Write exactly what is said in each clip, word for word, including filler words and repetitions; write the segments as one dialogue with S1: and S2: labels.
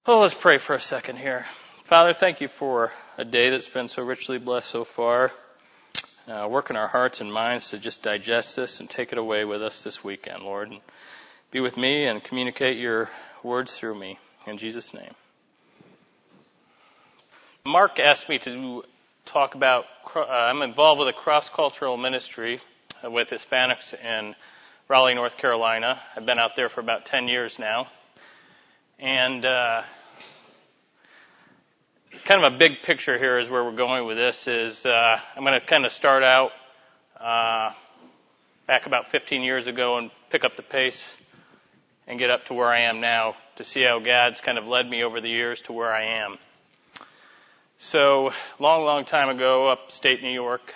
S1: Well, let's pray for a second here. Father, thank you for a day that's been so richly blessed so far. Uh, work in our hearts and minds to just digest this and take it away with us this weekend, Lord. And be with me and communicate your words through me. In Jesus' name. Mark asked me to talk about, uh, I'm involved with a cross-cultural ministry with Hispanics in Raleigh, North Carolina. I've been out there for about ten years now. And uh, kind of a big picture here is where we're going with this is uh, I'm going to kind of start out uh, back about fifteen years ago and pick up the pace and get up to where I am now to see how God's kind of led me over the years to where I am. So, long, long time ago, upstate New York,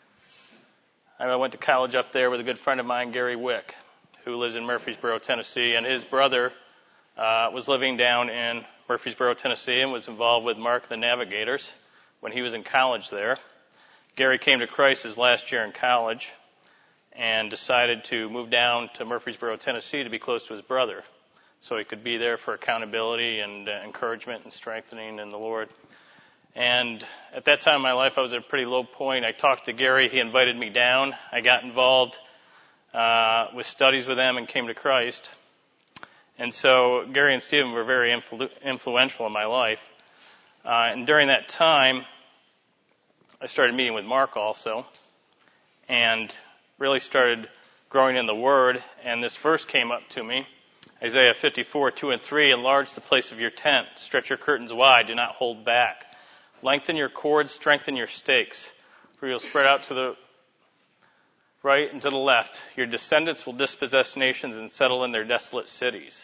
S1: I went to college up there with a good friend of mine, Gary Wick, who lives in Murfreesboro, Tennessee, and his brother uh, was living down in Murfreesboro, Tennessee, and was involved with Mark the Navigators when he was in college there. Gary came to Christ his last year in college and decided to move down to Murfreesboro, Tennessee to be close to his brother so he could be there for accountability and uh, encouragement and strengthening in the Lord. And at that time in my life, I was at a pretty low point. I talked to Gary. He invited me down. I got involved uh, with studies with them and came to Christ. And so Gary and Stephen were very influ- influential in my life. Uh, and during that time, I started meeting with Mark also and really started growing in the Word. And this verse came up to me, Isaiah fifty-four, two and three, enlarge the place of your tent, stretch your curtains wide, do not hold back. Lengthen your cords, strengthen your stakes, for you'll spread out to the right and to the left. Your descendants will dispossess nations and settle in their desolate cities.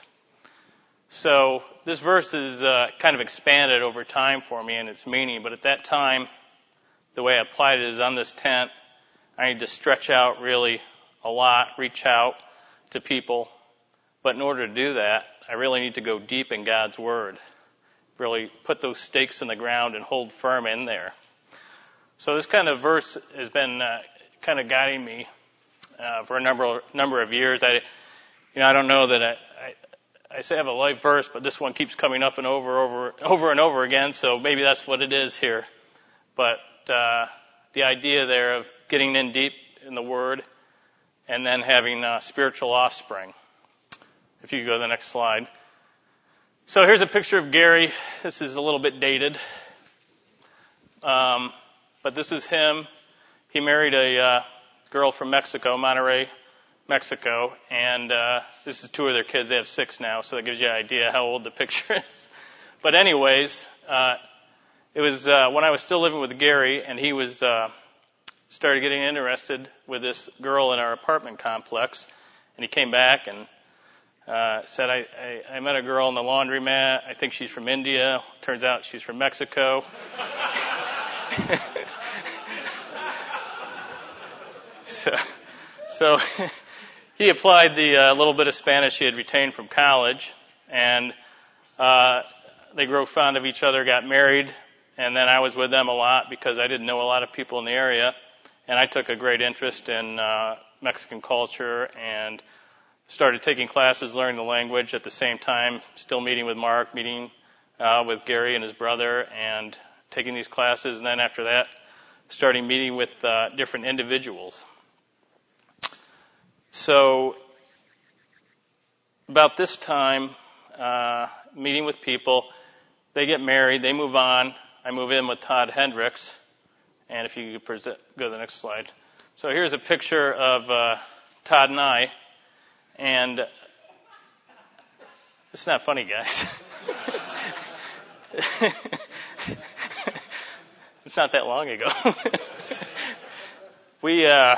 S1: So this verse is uh, kind of expanded over time for me in its meaning, but at that time, the way I applied it is on this tent, I need to stretch out really a lot, reach out to people. But in order to do that, I really need to go deep in God's Word. Really put those stakes in the ground and hold firm in there. So this kind of verse has been uh, kind of guiding me uh, for a number number of years. I, you know, I don't know that I, I, I say I have a life verse, but this one keeps coming up and over, over, over and over again. So maybe that's what it is here. But uh, the idea there of getting in deep in the Word and then having uh, spiritual offspring. If you could go to the next slide. So here's a picture of Gary. This is a little bit dated. Um, but this is him. He married a uh, girl from Mexico, Monterrey, Mexico. And uh, this is two of their kids. They have six now, so that gives you an idea how old the picture is. But anyways, uh, it was uh, when I was still living with Gary, and he was uh, started getting interested with this girl in our apartment complex. And he came back and Uh, said, I, I, I met a girl in the laundromat. I think she's from India. Turns out she's from Mexico. so so he applied the uh, little bit of Spanish he had retained from college, and uh, they grew fond of each other, got married, and then I was with them a lot because I didn't know a lot of people in the area, and I took a great interest in uh, Mexican culture and started taking classes, learning the language at the same time, still meeting with Mark, meeting uh, with Gary and his brother, and taking these classes. And then after that, starting meeting with uh, different individuals. So about this time, uh, meeting with people, they get married, they move on. I move in with Todd Hendricks. And if you could present, go to the next slide. So here's a picture of uh, Todd and I. And it's not funny, guys. It's not that long ago. we, uh,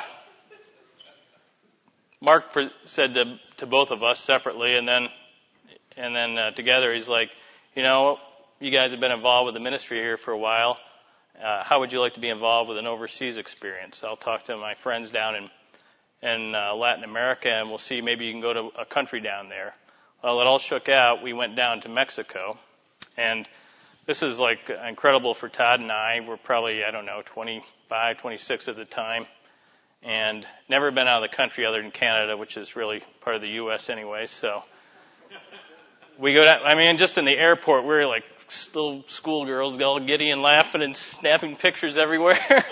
S1: Mark said to, to both of us separately, and then, and then uh, together, he's like, you know, you guys have been involved with the ministry here for a while. Uh, how would you like to be involved with an overseas experience? I'll talk to my friends down in in uh, Latin America, and we'll see maybe you can go to a country down there. Well, it all shook out. We went down to Mexico, and this is like incredible for Todd and I. We're probably, I don't know, twenty-five, twenty-six at the time, and never been out of the country other than Canada, which is really part of the U S anyway. So we go down, I mean, just in the airport, we were like little schoolgirls, all giddy and laughing and snapping pictures everywhere.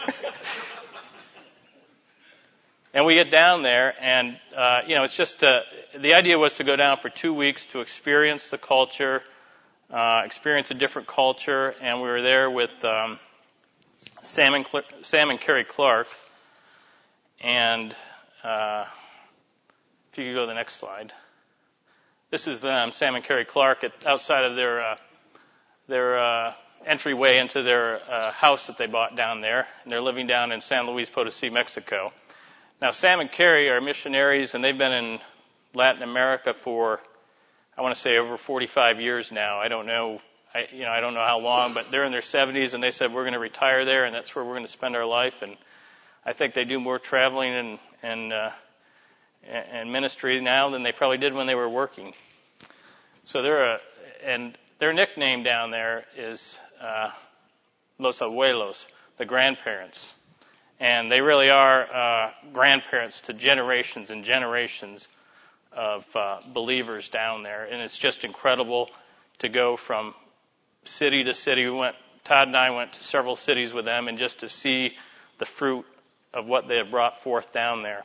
S1: And we get down there, and, uh, you know, it's just, uh, the idea was to go down for two weeks to experience the culture, uh, experience a different culture, and we were there with, um, Sam and, Cl- Sam and Carrie Clark, and, uh, if you could go to the next slide. This is them, Sam and Carrie Clark, at, outside of their, uh, their, uh, entryway into their, uh, house that they bought down there, and they're living down in San Luis Potosí, Mexico. Now, Sam and Carrie are missionaries, and they've been in Latin America for, I want to say, over forty-five years now. I don't know, I, you know, I don't know how long, but they're in their seventies, and they said we're going to retire there, and that's where we're going to spend our life. And I think they do more traveling and and uh, and ministry now than they probably did when they were working. So they're a, and their nickname down there is uh, Los Abuelos, the grandparents. And they really are uh, grandparents to generations and generations of uh, believers down there. And it's just incredible to go from city to city. We went, Todd and I went to several cities with them, and just to see the fruit of what they have brought forth down there.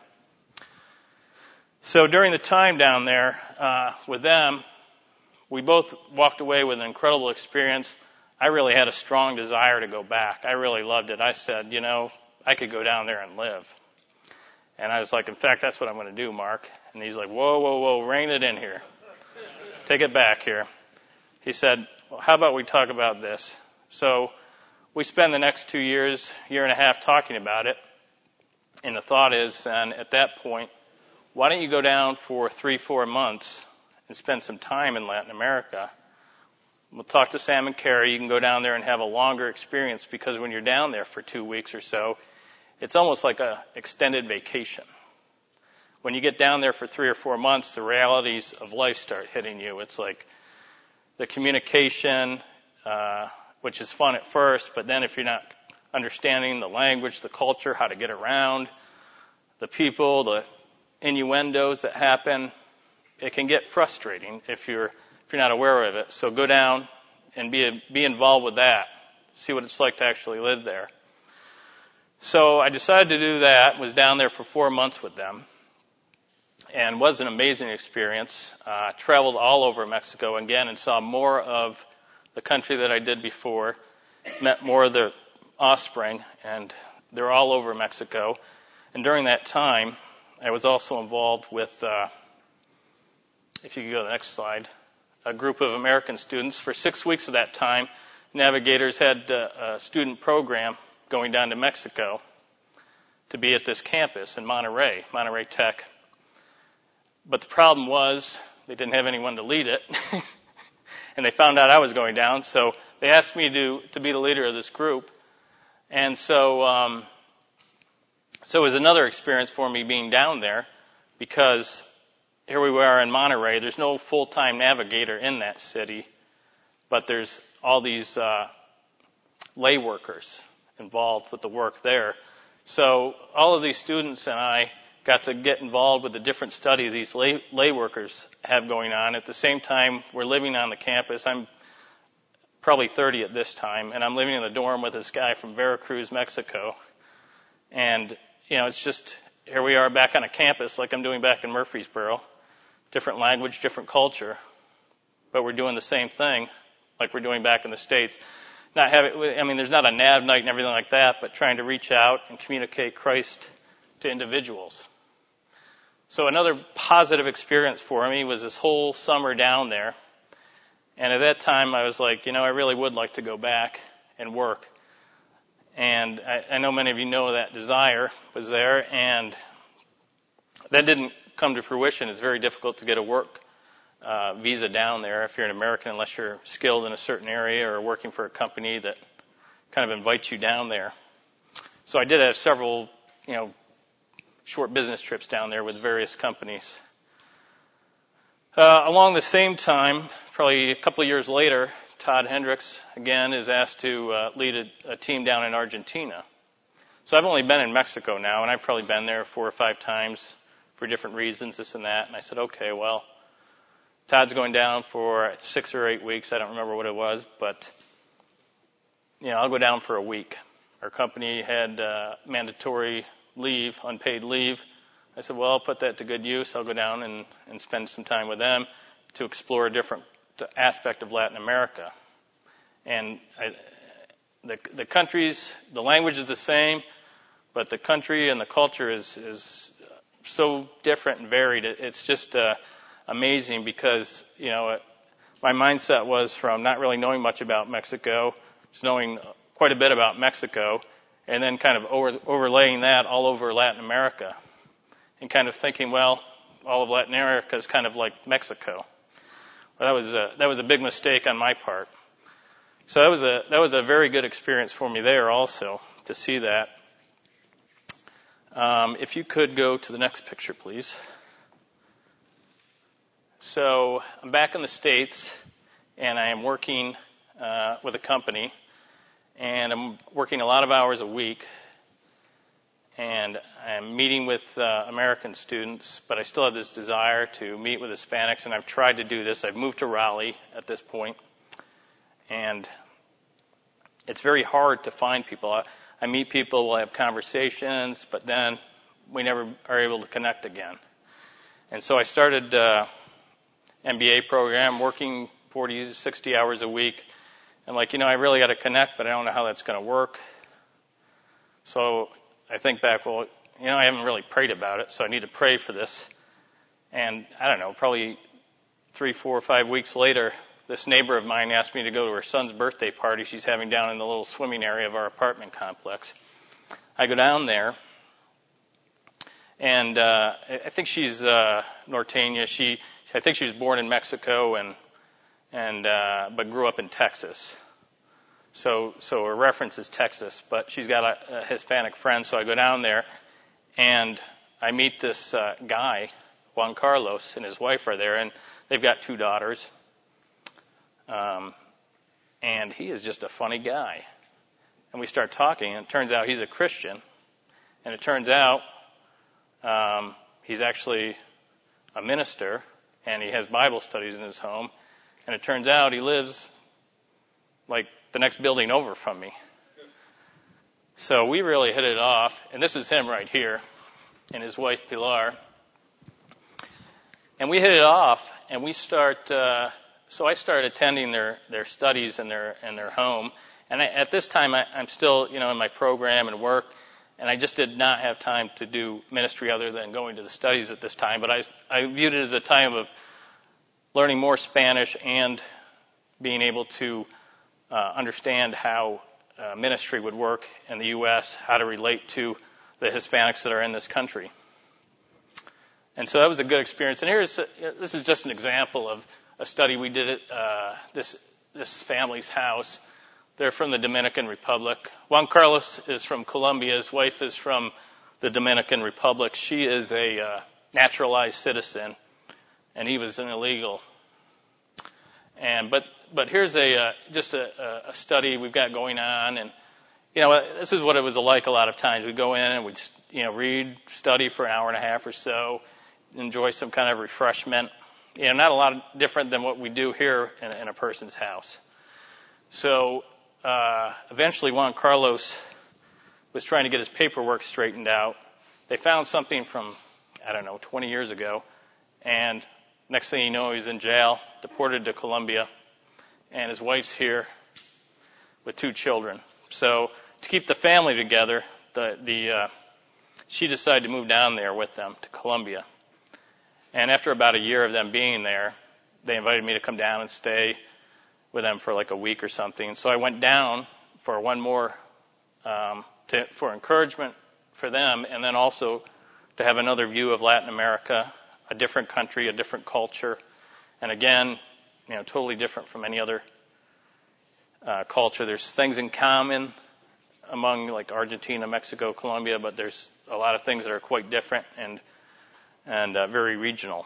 S1: So during the time down there uh, with them, we both walked away with an incredible experience. I really had a strong desire to go back. I really loved it. I said, you know, I could go down there and live. And I was like, in fact, that's what I'm going to do, Mark. And he's like, whoa, whoa, whoa, rein it in here. Take it back here. He said, well, how about we talk about this? So we spend the next two years, year and a half talking about it. And the thought is, and at that point, why don't you go down for three, four months and spend some time in Latin America? We'll talk to Sam and Carrie. You can go down there and have a longer experience, because when you're down there for two weeks or so, it's almost like an extended vacation. When you get down there for three or four months, the realities of life start hitting you. It's like the communication, uh, which is fun at first, but then if you're not understanding the language, the culture, how to get around, the people, the innuendos that happen, it can get frustrating if you're if you're not aware of it. So go down and be be involved with that. See what it's like to actually live there. So I decided to do that, was down there for four months with them, and was an amazing experience. Uh, traveled all over Mexico again and saw more of the country that I did before, met more of the offspring, and they're all over Mexico. And during that time, I was also involved with, uh, if you could go to the next slide, a group of American students. For six weeks of that time, Navigators had uh, a student program going down to Mexico to be at this campus in Monterrey, Monterrey Tech. But the problem was they didn't have anyone to lead it, and they found out I was going down, so they asked me to to be the leader of this group. And so, um, so it was another experience for me being down there, because here we are in Monterrey. There's no full-time navigator in that city, but there's all these uh, lay workers involved with the work there. So all of these students and I got to get involved with the different studies these lay, lay workers have going on. At the same time, we're living on the campus. I'm probably thirty at this time, and I'm living in the dorm with this guy from Veracruz, Mexico. And, you know, it's just, here we are back on a campus like I'm doing back in Murfreesboro. Different language, different culture, but we're doing the same thing like we're doing back in the States. Not having, I mean, there's not a nav night and everything like that, but trying to reach out and communicate Christ to individuals. So another positive experience for me was this whole summer down there. And at that time, I was like, you know, I really would like to go back and work. And I, I know many of you know that desire was there, and that didn't come to fruition. It's very difficult to get a work uh, visa down there if you're an American, unless you're skilled in a certain area or working for a company that kind of invites you down there. So I did have several, you know, short business trips down there with various companies. Uh, along the same time, probably a couple of years later, Todd Hendricks, again, is asked to uh, lead a, a team down in Argentina. So I've only been in Mexico now, and I've probably been there four or five times for different reasons, this and that. And I said, okay, well, Todd's going down for six or eight weeks. I don't remember what it was, but, you know, I'll go down for a week. Our company had uh, mandatory leave, unpaid leave. I said, well, I'll put that to good use. I'll go down and, and spend some time with them to explore a different aspect of Latin America. And I, the, the countries, the language is the same, but the country and the culture is, is so different and varied. It, it's just uh, amazing because, you know, my mindset was from not really knowing much about Mexico to knowing quite a bit about Mexico, and then kind of over, overlaying that all over Latin America, and kind of thinking, well, all of Latin America is kind of like Mexico. Well, that was a, that was a big mistake on my part. So that was a that was a very good experience for me there also to see that. Um, if you could go to the next picture, please. So I'm back in the States, and I am working uh, with a company, and I'm working a lot of hours a week, and I'm meeting with uh, American students, but I still have this desire to meet with Hispanics, and I've tried to do this. I've moved to Raleigh at this point, and it's very hard to find people. I, I meet people, we'll have conversations, but then we never are able to connect again. And so I started uh M B A program, working forty, sixty hours a week, and like, you know, I really got to connect, but I don't know how that's going to work. So I think back, well, you know, I haven't really prayed about it, so I need to pray for this. And I don't know, probably three, four, five weeks later, this neighbor of mine asked me to go to her son's birthday party she's having down in the little swimming area of our apartment complex. I go down there, and uh, I think she's uh, Norteña. She, I think she was born in Mexico, and and uh, but grew up in Texas. So so her reference is Texas, but she's got a, a Hispanic friend. So I go down there, and I meet this uh, guy, Juan Carlos, and his wife are there, and they've got two daughters. Um, and he is just a funny guy. And we start talking, and it turns out he's a Christian. And it turns out um, he's actually a minister, and he has Bible studies in his home. And it turns out he lives like the next building over from me. So we really hit it off. And this is him right here, and his wife Pilar. And we hit it off, and we start... Uh, So I started attending their, their studies in their in their home, and I, at this time I, I'm still, you know, in my program and work, and I just did not have time to do ministry other than going to the studies at this time. But I I viewed it as a time of learning more Spanish and being able to uh, understand how uh, ministry would work in the U S, how to relate to the Hispanics that are in this country. And so that was a good experience. And here's this is just an example of a study we did at uh, this this family's house. They're from the Dominican Republic. Juan Carlos is from Colombia. His wife is from the Dominican Republic. She is a uh, naturalized citizen, and he was an illegal. And but but here's a uh, just a, a study we've got going on, and you know this is what it was like a lot of times. We'd go in and we'd you know read, study for an hour and a half or so, enjoy some kind of refreshment. You know, not a lot different than what we do here in, in a person's house. So uh, eventually Juan Carlos was trying to get his paperwork straightened out. They found something from, I don't know, twenty years ago. And next thing you know, he's in jail, deported to Colombia. And his wife's here with two children. So to keep the family together, the, the uh, she decided to move down there with them to Colombia. And after about a year of them being there, they invited me to come down and stay with them for like a week or something. So I went down for one more, um, to, for encouragement for them, and then also to have another view of Latin America, a different country, a different culture, and again, you know, totally different from any other uh, culture. There's things in common among like Argentina, Mexico, Colombia, but there's a lot of things that are quite different and and uh, very regional.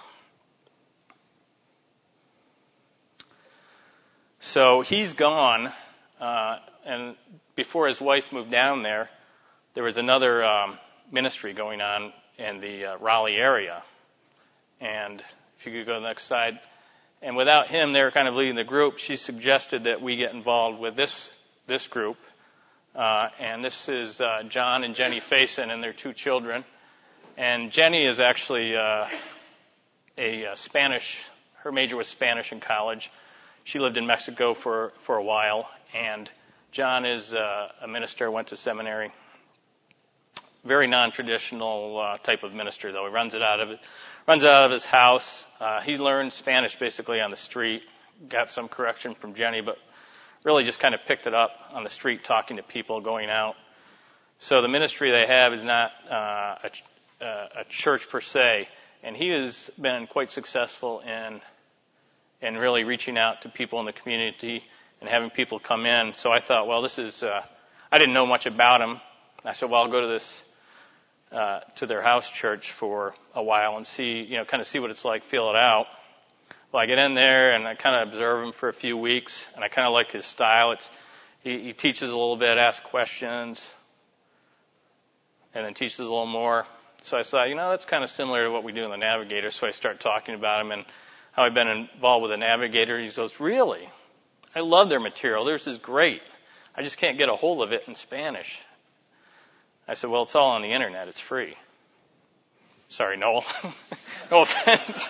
S1: So he's gone, uh, and before his wife moved down there, there was another um, ministry going on in the uh, Raleigh area. And if you could go to the next slide, And without him there kind of leading the group, she suggested that we get involved with this this group. Uh, and this is uh, John and Jenny Faison and their two children. And Jenny is actually uh, a, a Spanish, her major was Spanish in college. She lived in Mexico for, for a while. And John is uh, a minister, went to seminary. Very non-traditional uh, type of minister, though. He runs it out of it, runs it out of his house. Uh, he learned Spanish basically on the street. Got some correction from Jenny, but really just kind of picked it up on the street, talking to people, going out. So the ministry they have is not uh, a, a church per se, and he has been quite successful in in really reaching out to people in the community and having people come in. So I thought, well, this is. Uh, I didn't know much about him. I said, well, I'll go to this. Uh, to their house church for a while and see, you know, kind of see what it's like, feel it out. Well, I get in there and I kind of observe him for a few weeks, and I kind of like his style. It's he, he teaches a little bit, asks questions, and then teaches a little more. So I thought, you know, that's kind of similar to what we do in the Navigator. So I start talking about him and how I've been involved with the Navigator. He goes, really? I love their material. Theirs is great. I just can't get a hold of it in Spanish. I said, well, it's all on the internet. It's free. Sorry, Noel. No offense.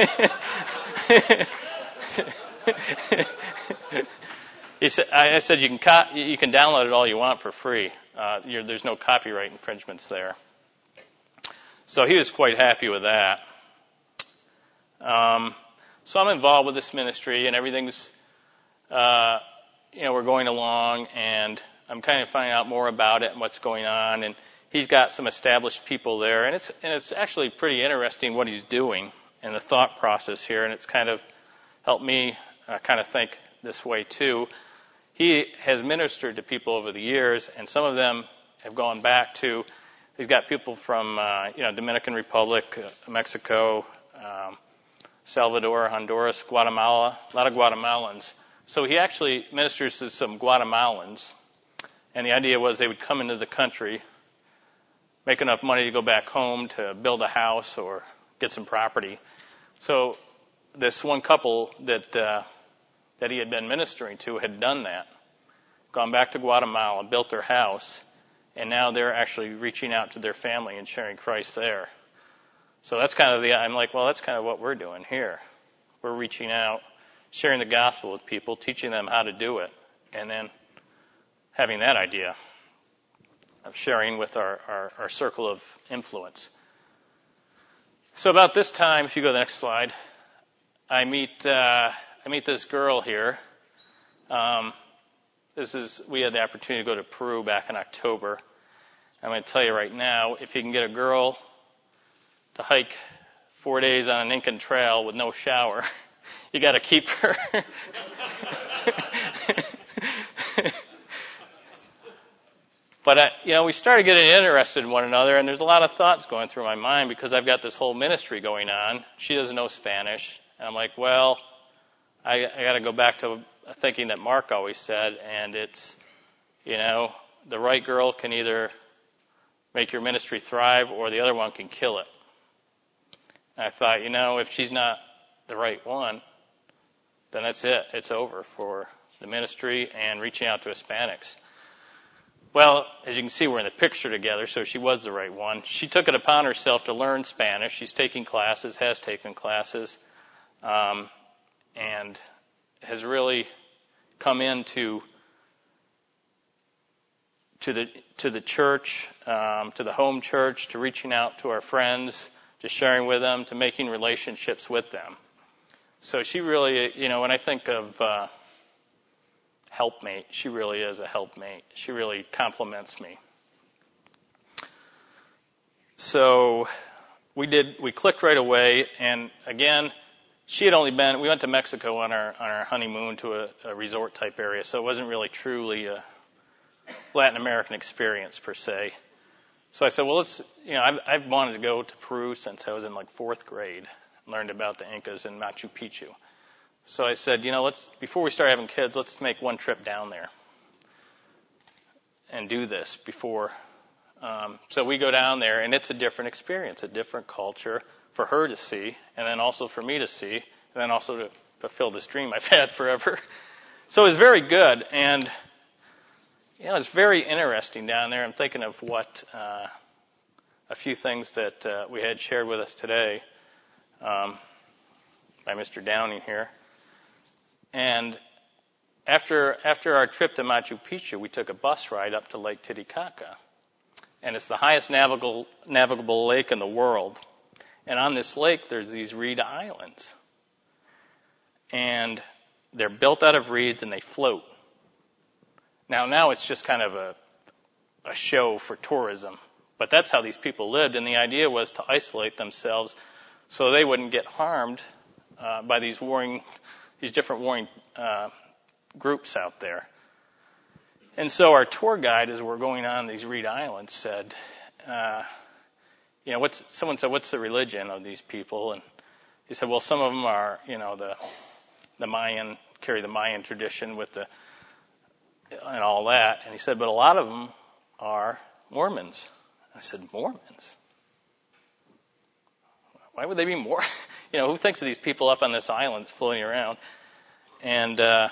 S1: he said, I said, you can co- you can download it all you want for free. Uh, you're, there's no copyright infringements there. So he was quite happy with that. Um, so I'm involved with this ministry, and everything's, uh, you know, we're going along, and I'm kind of finding out more about it and what's going on, and he's got some established people there, and it's and it's actually pretty interesting what he's doing and the thought process here, and it's kind of helped me uh, kind of think this way too. He has ministered to people over the years, and some of them have gone back to. He's got people from uh, you know Dominican Republic, uh, Mexico, um, Salvador, Honduras, Guatemala, a lot of Guatemalans. So he actually ministers to some Guatemalans. And the idea was they would come into the country, make enough money to go back home to build a house or get some property. So this one couple that uh, that he had been ministering to had done that, gone back to Guatemala, built their house, and now they're actually reaching out to their family and sharing Christ there. So that's kind of the, I'm like, well, that's kind of what we're doing here. We're reaching out, sharing the gospel with people, teaching them how to do it, and then having that idea of sharing with our, our, our circle of influence. So about this time, if you go to the next slide, I meet uh, I meet this girl here. Um, this is we had the opportunity to go to Peru back in October. I'm going to tell you right now, if you can get a girl to hike four days on an Incan trail with no shower, you got to keep her. But, I, you know, we started getting interested in one another, and there's a lot of thoughts going through my mind because I've got this whole ministry going on. She doesn't know Spanish. And I'm like, well, I, I got to go back to thinking that Mark always said, and it's, you know, the right girl can either make your ministry thrive or the other one can kill it. And I thought, you know, if she's not the right one, then that's it. It's over for the ministry and reaching out to Hispanics. Well, as you can see, we're in the picture together, so she was the right one. She took it upon herself to learn Spanish. She's taking classes, has taken classes, um, and has really come into to the to the church, um, to the home church, to reaching out to our friends, to sharing with them, to making relationships with them. So she really, you know, when I think of uh, helpmate, she really is a helpmate. She really compliments me. So we did, we clicked right away, and again, she had only been, we went to Mexico on our on our honeymoon to a, a resort type area, so it wasn't really truly a Latin American experience per se. So I said, well, let's, you know, I've, I've wanted to go to Peru since I was in like fourth grade, learned about the Incas and Machu Picchu. So I said, you know, let's, before we start having kids, let's make one trip down there and do this before. Um, so we go down there, and it's a different experience, a different culture for her to see, and then also for me to see, and then also to fulfill this dream I've had forever. So it was very good, and you know, it's very interesting down there. I'm thinking of what uh, a few things that uh, we had shared with us today um, by Mister Downing here. And after after our trip to Machu Picchu, we took a bus ride up to Lake Titicaca. And it's the highest navigable, navigable lake in the world. And on this lake, there's these reed islands. And they're built out of reeds and they float. Now, now it's just kind of a, a show for tourism. But that's how these people lived. And the idea was to isolate themselves so they wouldn't get harmed uh, by these warring, these different warring uh, groups out there. And so our tour guide, as we're going on these reed islands, said, uh, you know, what's, someone said, what's the religion of these people? And he said, well, some of them are, you know, the, the Mayan, carry the Mayan tradition with the, and all that. And he said, but a lot of them are Mormons. I said, Mormons? Why would they be more? You know, who thinks of these people up on this island floating around? And, uh,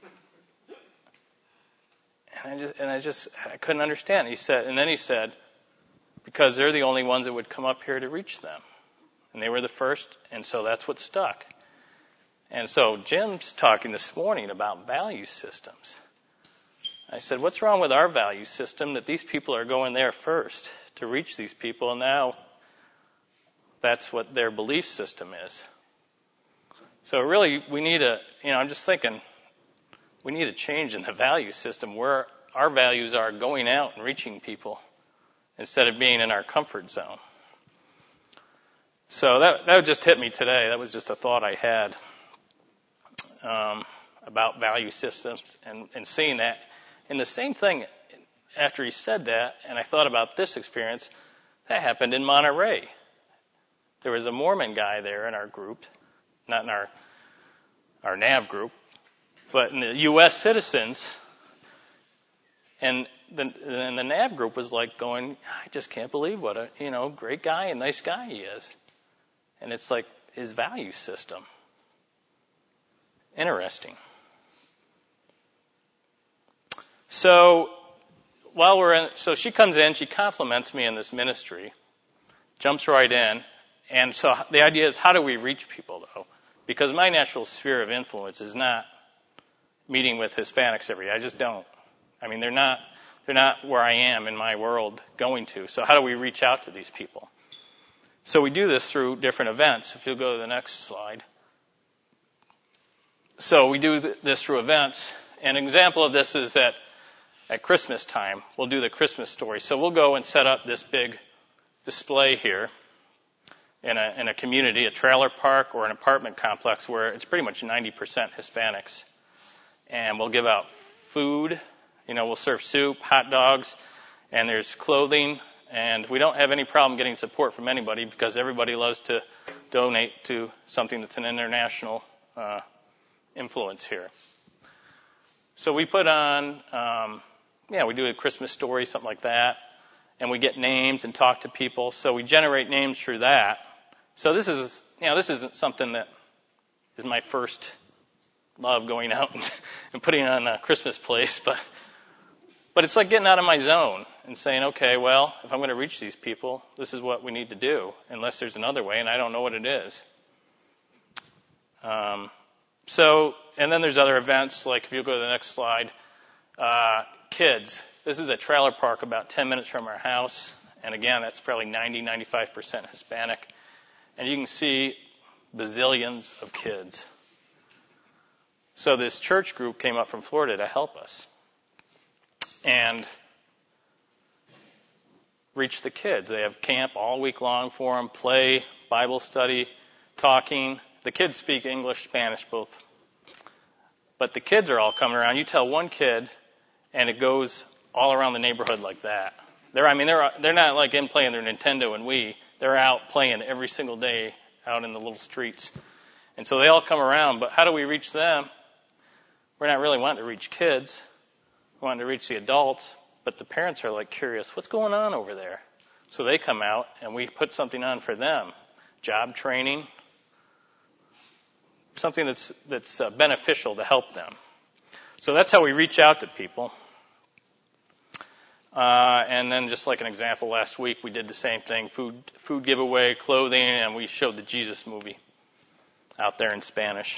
S1: And I just, and I just, I couldn't understand. He said, and then he said, because they're the only ones that would come up here to reach them. And they were the first, and so that's what stuck. And so Jim's talking this morning about value systems. I said, what's wrong with our value system that these people are going there first to reach these people, and now that's what their belief system is. So really, we need a, you know, I'm just thinking, we need a change in the value system where our values are going out and reaching people instead of being in our comfort zone. So that that just hit me today. That was just a thought I had um, about value systems and, and seeing that. And the same thing after he said that, and I thought about this experience, that happened in Monterey. There was a Mormon guy there in our group, not in our our N A V group, but in the U S citizens, and the, and the N A V group was like going, I just can't believe what a, you know, great guy and nice guy he is. And it's like his value system. Interesting. So while we're in, so she comes in, she compliments me in this ministry, jumps right in, and so the idea is, how do we reach people though? Because my natural sphere of influence is not meeting with Hispanics every day. I just don't. I mean, they're not, they're not where I am in my world going to. So how do we reach out to these people? So we do this through different events. If you'll go to the next slide. So we do this through events. An example of this is that at Christmas time, we'll do the Christmas story. So we'll go and set up this big display here in a, in a community, a trailer park or an apartment complex where it's pretty much ninety percent Hispanics. And we'll give out food, you know, we'll serve soup, hot dogs, and there's clothing, and we don't have any problem getting support from anybody because everybody loves to donate to something that's an international uh, influence here. So we put on, um, yeah, we do a Christmas story, something like that, and we get names and talk to people. So we generate names through that. So this is, you know, this isn't something that is my first love, going out and, and putting on a Christmas place, but but it's like getting out of my zone and saying, okay, well, if I'm going to reach these people, this is what we need to do, unless there's another way, and I don't know what it is. Um, so, and then there's other events, like if you go to the next slide, uh, kids. This is a trailer park about ten minutes from our house, and again, that's probably ninety, ninety-five percent Hispanic, and you can see bazillions of kids. So this church group came up from Florida to help us and reach the kids. They have camp all week long for them, play, Bible study, talking. The kids speak English, Spanish, both. But the kids are all coming around. You tell one kid, and it goes all around the neighborhood like that. They're, I mean, they're they're not like in playing their Nintendo and Wii. They're out playing every single day out in the little streets. And so they all come around. But how do we reach them? We're not really wanting to reach kids. We're wanting to reach the adults. But the parents are like curious, what's going on over there? So they come out and we put something on for them. Job training. something that's that's uh, beneficial to help them. So that's how we reach out to people. Uh, and then just like an example, last week we did the same thing, food food giveaway, clothing, and we showed the Jesus movie out there in Spanish.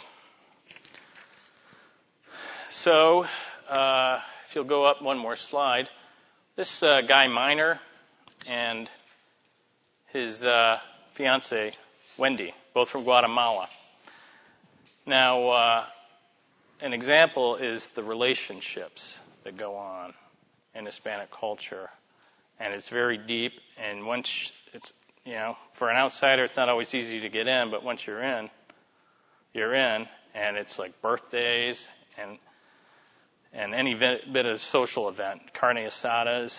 S1: So uh, if you'll go up one more slide, this uh, guy Miner and his uh, fiancée, Wendy, both from Guatemala. Now, uh, an example is the relationships that go on in Hispanic culture, and it's very deep. And once it's, you know, for an outsider, it's not always easy to get in, but once you're in, you're in, and it's like birthdays and and any bit of social event, carne asadas.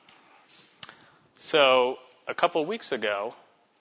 S1: So a couple of weeks ago,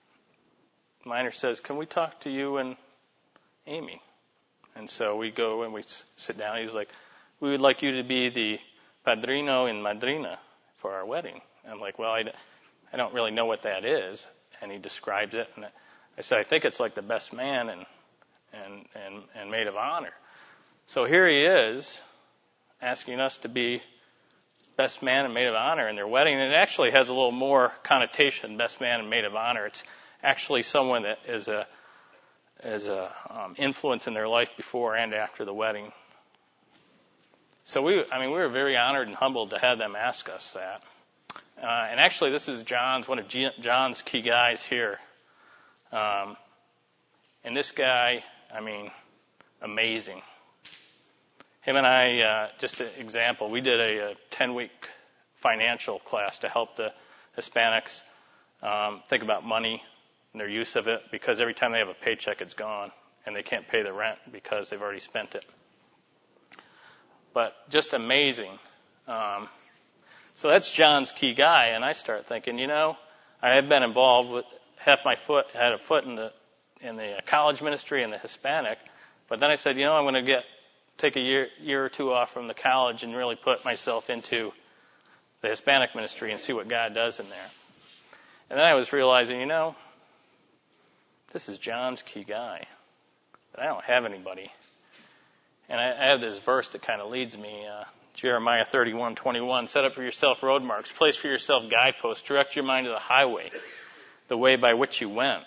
S1: Miner says, "Can we talk to you and Amy?" And so we go and we sit down. He's like, "We would like you to be the padrino and madrina for our wedding." I'm like, "Well, I, I don't really know what that is." And he describes it. And I said, "I think it's like the best man and and and, and maid of honor." So here he is asking us to be best man and maid of honor in their wedding. And it actually has a little more connotation, best man and maid of honor. It's actually someone that is a as a um, influence in their life before and after the wedding. So we, I mean, we were very honored and humbled to have them ask us that. Uh, and actually, this is John's, one of G- John's key guys here. Um, and this guy, I mean, amazing. Him and I, uh, just an example, we did a, a ten-week financial class to help the Hispanics um, think about money and their use of it, because every time they have a paycheck, it's gone, and they can't pay the rent because they've already spent it. But just amazing. Um, so that's John's key guy, and I start thinking, you know, I have been involved with half my foot, had a foot in the in the college ministry and the Hispanic, but then I said, you know, I'm going to get take a year year or two off from the college and really put myself into the Hispanic ministry and see what God does in there. And then I was realizing, you know, this is John's key guy, but I don't have anybody. And I, I have this verse that kind of leads me, uh, Jeremiah thirty-one twenty-one, set up for yourself road marks, place for yourself guideposts, direct your mind to the highway, the way by which you went.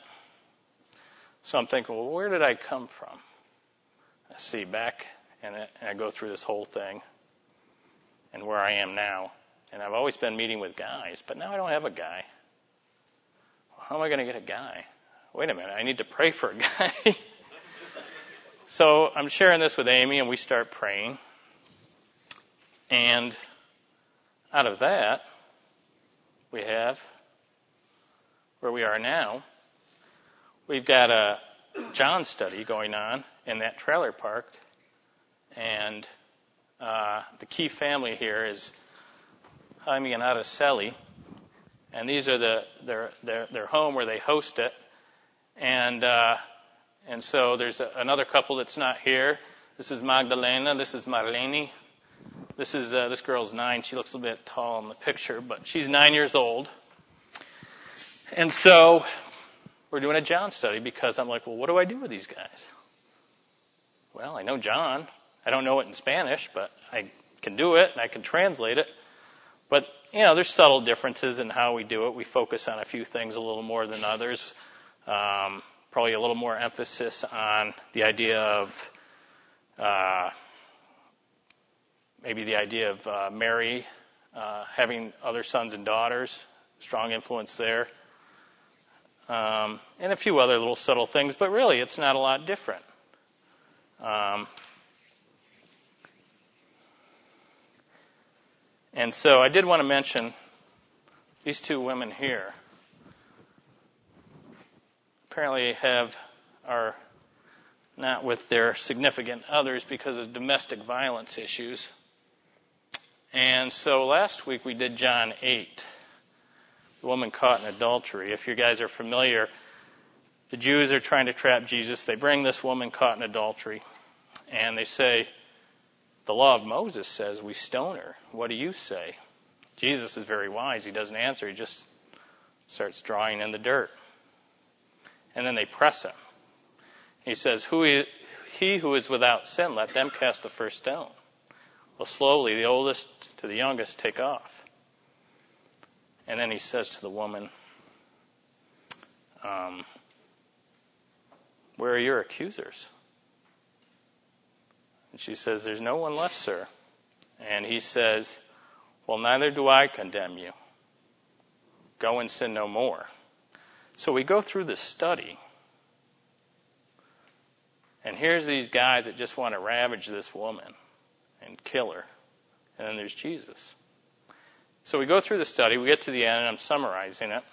S1: So I'm thinking, well, where did I come from? I see back, and I, and I go through this whole thing, and where I am now. And I've always been meeting with guys, but now I don't have a guy. Well, how am I going to get a guy? Wait a minute, I need to pray for a guy. So I'm sharing this with Amy, and we start praying. And out of that, we have, where we are now, we've got a John study going on in that trailer park. And uh, the key family here is Jaime and Araceli. And these are the their their their home where they host it. And uh, and so there's a, another couple that's not here. This is Magdalena. This is Marlene. This is uh, this girl's nine. She looks a bit tall in the picture, but she's nine years old. And so we're doing a John study because I'm like, well, what do I do with these guys? Well, I know John. I don't know it in Spanish, but I can do it and I can translate it. But, you know, there's subtle differences in how we do it. We focus on a few things a little more than others. Um, probably a little more emphasis on the idea of uh, maybe the idea of uh, Mary uh, having other sons and daughters, strong influence there, um, and a few other little subtle things. But really, it's not a lot different. Um, and so I did want to mention these two women here. Apparently have are not with their significant others because of domestic violence issues. And so last week we did John eight, the woman caught in adultery. If you guys are familiar, the Jews are trying to trap Jesus. They bring this woman caught in adultery, and they say, the law of Moses says we stone her. What do you say? Jesus is very wise. He doesn't answer. He just starts drawing in the dirt. And then they press him. He says, who he who is without sin, let them cast the first stone. Well, slowly, the oldest to the youngest take off. And then he says to the woman, um, where are your accusers? And she says, there's no one left, sir. And he says, well, neither do I condemn you. Go and sin no more. So we go through this study. And here's these guys that just want to ravage this woman and kill her. And then there's Jesus. So we go through the study. We get to the end, and I'm summarizing it.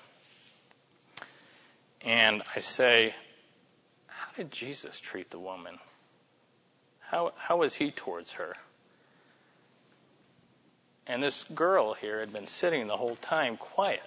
S1: And I say, how did Jesus treat the woman? How, how was he towards her? And this girl here had been sitting the whole time quiet.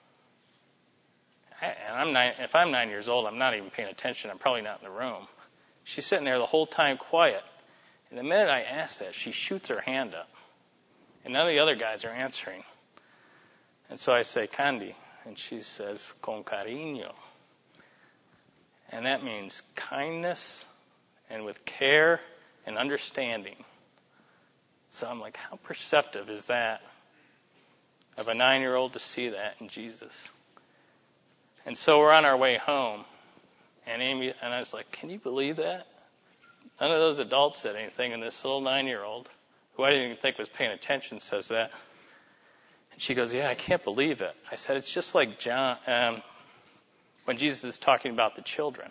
S1: I, and I'm nine, if I'm nine years old, I'm not even paying attention. I'm probably not in the room. She's sitting there the whole time quiet. And the minute I ask that, she shoots her hand up. And none of the other guys are answering. And so I say, Candy. And she says, con cariño. And that means kindness and with care and understanding. So I'm like, how perceptive is that of a nine-year-old to see that in Jesus? And so we're on our way home. And Amy and I was like, can you believe that? None of those adults said anything, and this little nine-year-old, who I didn't even think was paying attention, says that. And she goes, yeah, I can't believe it. I said, it's just like John, um, when Jesus is talking about the children.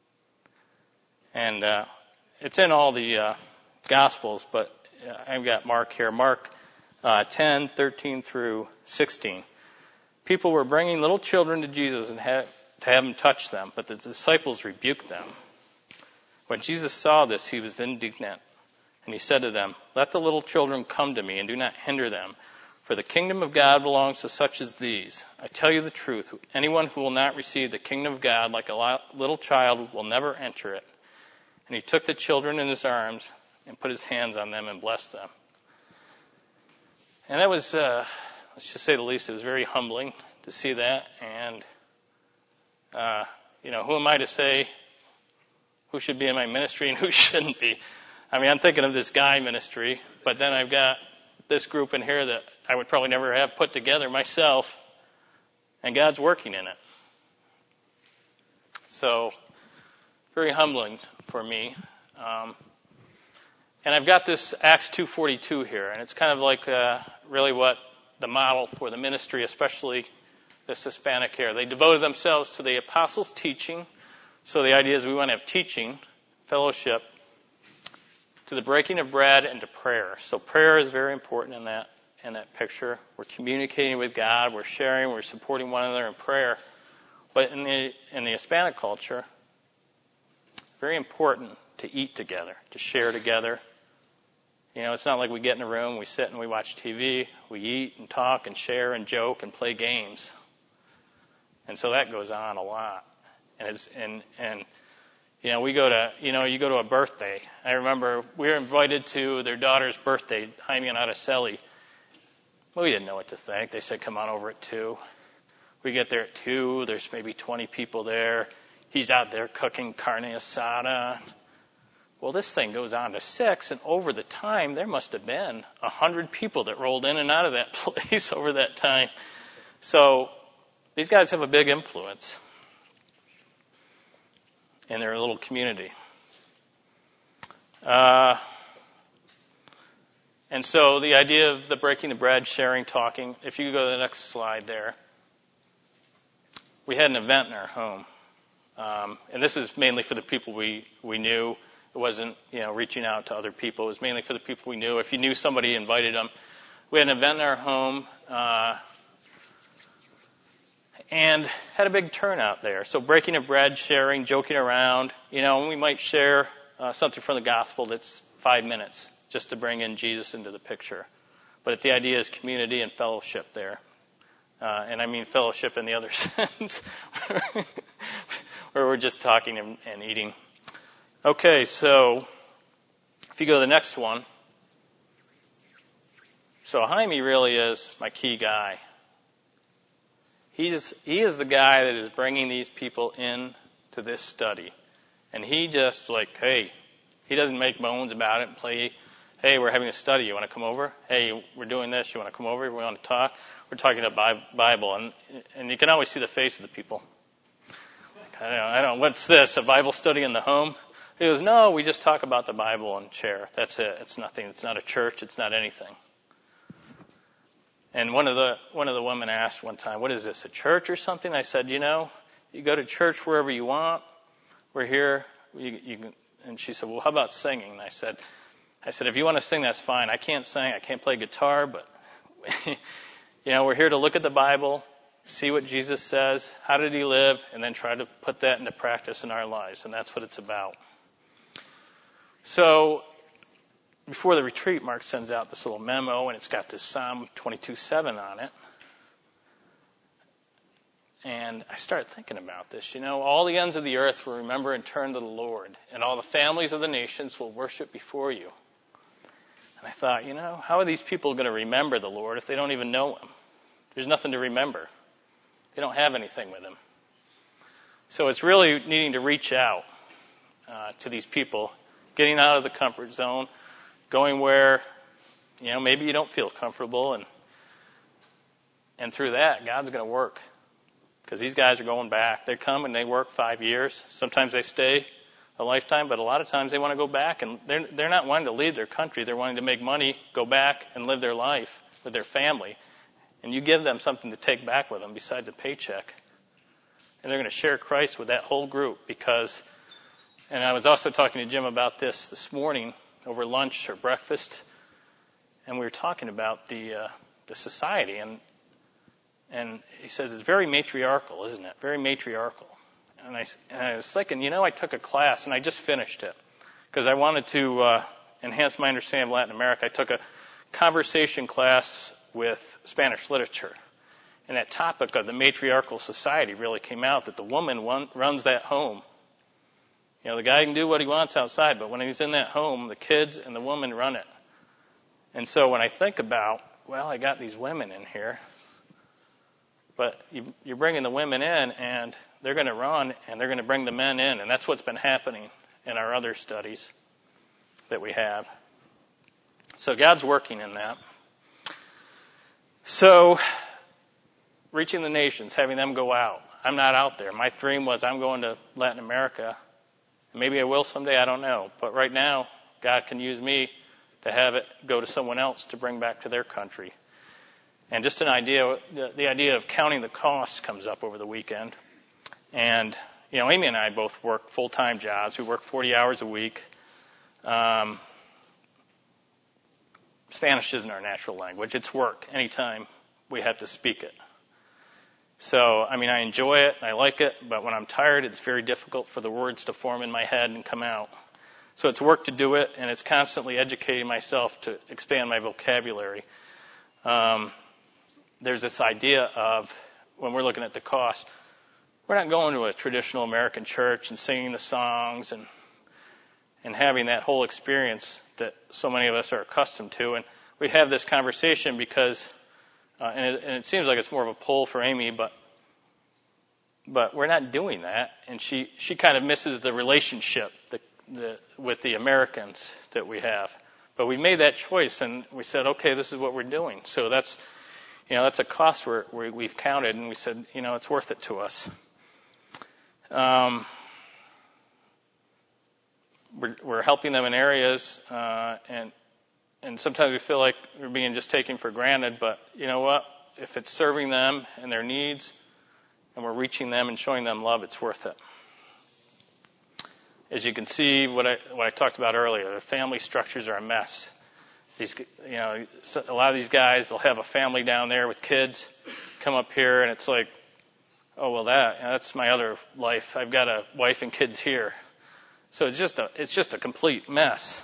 S1: And uh, it's in all the uh, Gospels, but uh, I've got Mark here. Mark uh, ten, thirteen through sixteen. People were bringing little children to Jesus and had to have him touch them, but the disciples rebuked them. When Jesus saw this, he was indignant, and he said to them, let the little children come to me, and do not hinder them, for the kingdom of God belongs to such as these. I tell you the truth, anyone who will not receive the kingdom of God like a little child will never enter it. And he took the children in his arms and put his hands on them and blessed them. And that was, uh, let's just say the least, it was very humbling to see that. And, uh, you know, who am I to say who should be in my ministry and who shouldn't be? I mean, I'm thinking of this guy ministry, but then I've got this group in here that I would probably never have put together myself, and God's working in it. So, very humbling for me. Um, and I've got this Acts two forty-two here, and it's kind of like uh, really what the model for the ministry, especially this Hispanic here. They devoted themselves to the apostles' teaching. So the idea is we want to have teaching, fellowship, to the breaking of bread and to prayer. So prayer is very important in that in that picture. We're communicating with God, we're sharing, we're supporting one another in prayer. But in the in the Hispanic culture, it's very important to eat together, to share together. You know, it's not like we get in a room, we sit and we watch T V, we eat and talk and share and joke and play games. And so that goes on a lot. And it's and and You know, we go to, you know, you go to a birthday. I remember we were invited to their daughter's birthday, Jaime and Araceli. Well, we didn't know what to think. They said, come on over at two. We get there at two. There's maybe twenty people there. He's out there cooking carne asada. Well, this thing goes on to six, and over the time, there must have been a hundred people that rolled in and out of that place over that time. So these guys have a big influence in their little community. Uh, and so the idea of the breaking the bread, sharing, talking, if you go to the next slide there, we had an event in our home. Um, and this is mainly for the people we, we knew. It wasn't, you know, reaching out to other people. It was mainly for the people we knew. If you knew somebody, invited them. We had an event in our home, uh, and had a big turnout there. So breaking of bread, sharing, joking around, you know, and we might share uh, something from the gospel that's five minutes just to bring in Jesus into the picture. But the idea is community and fellowship there. Uh, and I mean fellowship in the other sense, where we're just talking and, and eating. Okay, so if you go to the next one. So Jaime really is my key guy. He's, he is the guy that is bringing these people in to this study. And he just like, hey, He doesn't make bones about it and play, hey, we're having a study. You want to come over? Hey, we're doing this. You want to come over? We want to talk? We're talking about Bible. And, and you can always see the face of the people. Like, I don't know, I don't know, what's this, a Bible study in the home? He goes, no, we just talk about the Bible and share. That's it. It's nothing. It's not a church. It's not anything. And one of the one of the women asked one time, what is this, a church or something? I said, you know, you go to church wherever you want. We're here. You, you can, and she said, well, how about singing? And I said, I said, if you want to sing, that's fine. I can't sing. I can't play guitar, but, you know, we're here to look at the Bible, see what Jesus says, how did he live, and then try to put that into practice in our lives. And that's what it's about. So before the retreat, Mark sends out this little memo, and it's got this Psalm twenty-two seven on it. And I started thinking about this. You know, all the ends of the earth will remember and turn to the Lord, and all the families of the nations will worship before you. And I thought, you know, how are these people going to remember the Lord if they don't even know him? There's nothing to remember. They don't have anything with him. So it's really needing to reach out uh, to these people, getting out of the comfort zone, going where, you know, maybe you don't feel comfortable, and and through that, God's going to work. Because these guys are going back. They come and they work five years. Sometimes they stay a lifetime, but a lot of times they want to go back, and they're they're not wanting to leave their country. They're wanting to make money, go back, and live their life with their family. And you give them something to take back with them besides a paycheck. And they're going to share Christ with that whole group because, and I was also talking to Jim about this this morning over lunch or breakfast, and we were talking about the uh, the society, and and he says it's very matriarchal, isn't it? Very matriarchal. And I, and I was thinking, you know, I took a class, and I just finished it, because I wanted to uh, enhance my understanding of Latin America. I took a conversation class with Spanish literature, and that topic of the matriarchal society really came out, that the woman one, runs that home. You know, the guy can do what he wants outside, but when he's in that home, the kids and the woman run it. And so when I think about, well, I got these women in here, but you, you're bringing the women in, and they're going to run, and they're going to bring the men in, and that's what's been happening in our other studies that we have. So God's working in that. So reaching the nations, having them go out. I'm not out there. My dream was I'm going to Latin America. Maybe I will someday, I don't know. But right now, God can use me to have it go to someone else to bring back to their country. And just an idea, the, the idea of counting the costs comes up over the weekend. And, you know, Amy and I both work full-time jobs. We work forty hours a week. Um, Spanish isn't our natural language. It's work anytime we have to speak it. So, I mean, I enjoy it, I like it, but when I'm tired, it's very difficult for the words to form in my head and come out. So it's work to do it, and it's constantly educating myself to expand my vocabulary. Um, there's this idea of, when we're looking at the cost, we're not going to a traditional American church and singing the songs and and having that whole experience that so many of us are accustomed to. And we have this conversation because, uh, and, it, and it seems like it's more of a pull for Amy, but but we're not doing that. And she, she kind of misses the relationship the, the, with the Americans that we have. But we made that choice, and we said, okay, this is what we're doing. So that's, you know, that's a cost we're, we, we've counted, and we said, you know, it's worth it to us. Um, we're, we're helping them in areas, uh, and and sometimes we feel like we're being just taken for granted. But you know what? If it's serving them and their needs, and we're reaching them and showing them love, it's worth it. As you can see, what I what I talked about earlier, the family structures are a mess. These, you know, a lot of these guys, they'll have a family down there with kids, come up here, and it's like, oh well, that that's my other life. I've got a wife and kids here, so it's just a it's just a complete mess.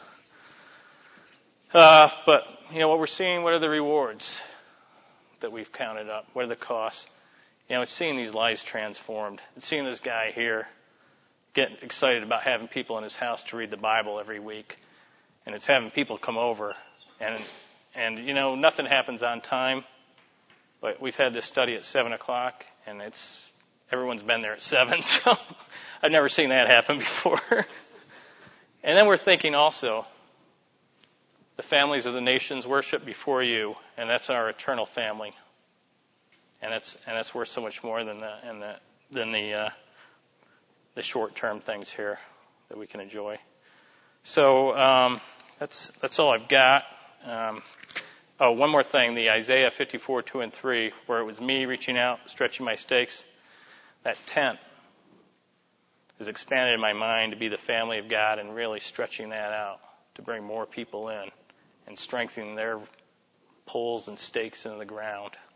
S1: Uh, but you know what we're seeing? What are the rewards that we've counted up? What are the costs? You know, it's seeing these lives transformed. It's seeing this guy here getting excited about having people in his house to read the Bible every week, and it's having people come over, and and you know nothing happens on time. But we've had this study at seven o'clock, and it's everyone's been there at seven, so I've never seen that happen before. And then we're thinking also, the families of the nations worship before you, and that's our eternal family. And it's and it's worth so much more than the and the than the uh, the short-term things here that we can enjoy. So um, that's that's all I've got. Um, oh, one more thing: the Isaiah fifty-four, two and three, where it was me reaching out, stretching my stakes. That tent has expanded in my mind to be the family of God, and really stretching that out to bring more people in and strengthening their poles and stakes into the ground.